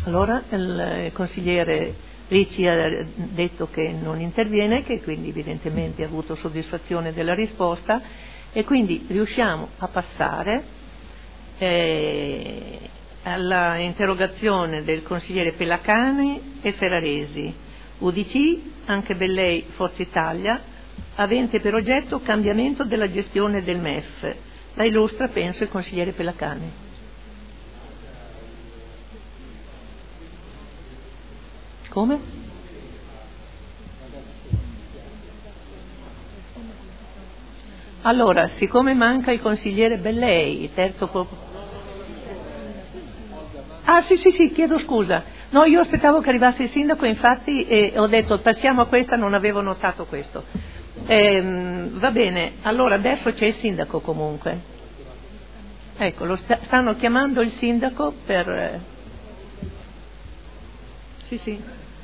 Allora il consigliere Ricci ha detto che non interviene, che quindi evidentemente ha avuto soddisfazione della risposta, e quindi riusciamo a passare alla interrogazione del consigliere Pelacani e Ferraresi, UDC, anche Bellei, Forza Italia, avente per oggetto cambiamento della gestione del MEF. La illustra, penso, il consigliere Pelacani. Come? Allora, siccome manca il consigliere Bellei, terzo. Ah sì, chiedo scusa. No, io aspettavo che arrivasse il sindaco, infatti ho detto passiamo a questa, non avevo notato questo. Va bene, allora adesso c'è il sindaco comunque. Ecco, stanno chiamando il sindaco per. Sì.